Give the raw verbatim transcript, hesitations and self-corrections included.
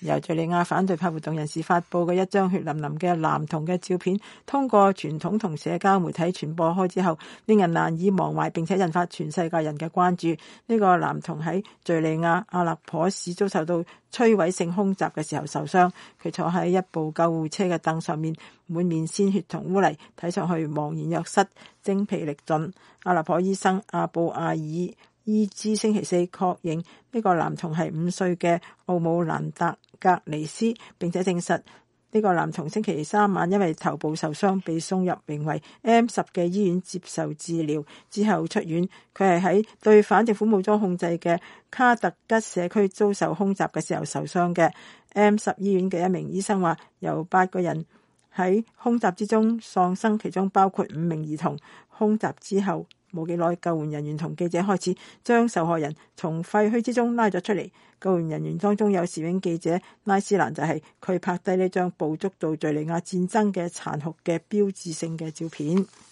由敘利亞反對派活動人士發布嘅一張血淋淋嘅男童嘅照片，通過傳統同社交媒體傳播開之後，令人難以忘懷，並且引發全世界人嘅關注。呢個男童喺敘利亞阿勒頗市遭受到摧毀性空襲嘅時候受傷，佢坐喺一部救護車嘅凳上面，滿面鮮血同污泥，睇上去茫然若失，精疲力盡。阿勒頗醫生阿布阿爾伊茲星期四確認呢個男童係五歲嘅奧姆蘭達格尼斯，並且證實呢個男童星期三晚因為頭部受傷被送入名為 M 十嘅醫院接受治療，之後出院。佢係喺對反政府武裝控制嘅卡特吉社區遭受空襲嘅時候受傷嘅。M 十醫院嘅一名醫生話，有八個人喺空襲之中喪生，其中包括五名兒童。空襲之後冇幾耐，救援人員同記者開始將受害人從廢墟之中拉咗出嚟。救援人員當中有攝影記者拉斯蘭，就係佢拍低呢張捕捉到敘利亞戰爭嘅殘酷嘅標誌性嘅照片。